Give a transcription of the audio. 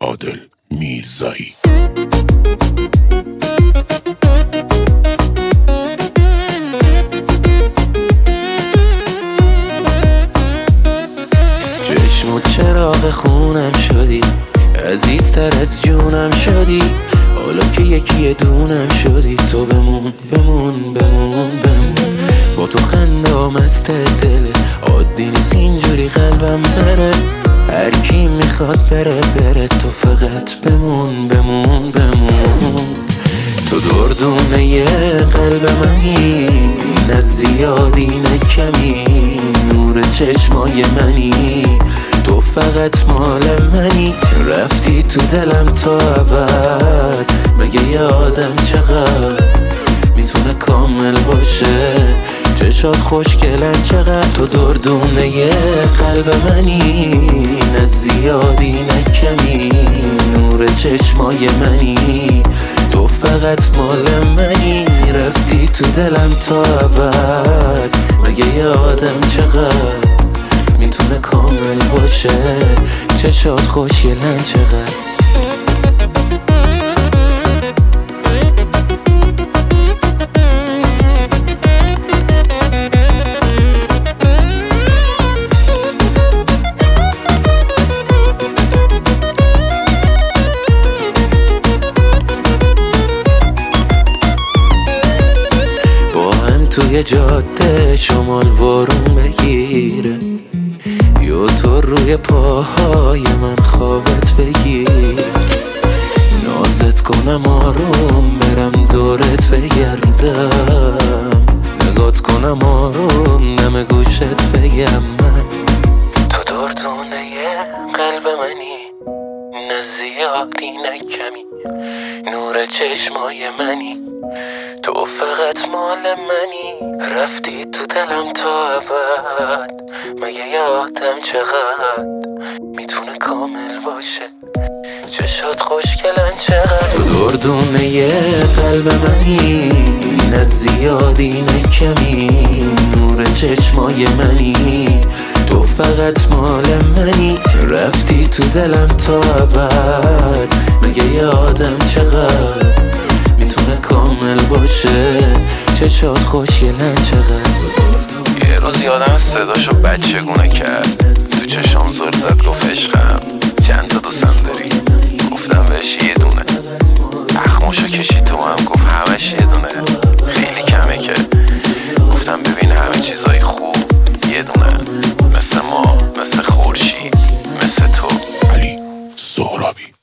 عادل میرزایی. چشم و چراغ خونم شدی، عزیزتر از جونم شدی. حالا که یکی دونم شدی، تو بمون بمون بمون بمون. با تو خندام از ته دله، عادی نیست اینجوری قلبم بره. هر کی میخواد بره بره، تو فقط بمون بمون بمون. تو دردونه قلب منی، نه زیادی نه کمی. نور چشمای منی، تو فقط مال منی. رفتی تو دلم تا ابد، مگه یه آدم چقدر میتونه کامل باشه؟ چشات خوشگلن چقدر. تو دردونه قلب منی، نه زیادی نه کمی. نور چشمای منی، تو فقط مال منی. رفتی تو دلم تا ابد، مگه یه آدم چقدر میتونه کامل باشه؟ چشات خوشگلن چقدر. توی جاده شمال بارون بگیره، یا تو روی پاهای من خوابت بگیره. نازت کنم آروم، برم دورت بگردم. نگات کنم آروم، نم گوشت بگم من. تو دردونه قلب منی، نه زیادی نه کمی. نور چشمای منی، تو فقط مال منی. رفتی تو دلم تا ابد، مگه یه آدم چقدر میتونه کامل باشه؟ چشات خوشگلن چقدر. تو دردونه قلب منی، نه زیادی نه کمی. نور چشمای منی، تو فقط مال منی. رفتی تو دلم تا ابد، مگه یه آدم چقدر میتونه کامل باشه؟ چشات خوشگلن چقدر. یه روز یادم صداشو بچگونه کرد، تو چشام زل زد گفت عشقم چند تا دوستم داری؟ گفتم بهش یه دونه. اخماشو کشید تو هم گفت همش یه دونه. خیلی کمه که. گفتم ببین همه چیزای خوب یه دونه، مثل ما، مثل خورشید، مثل تو. علی سهرابی.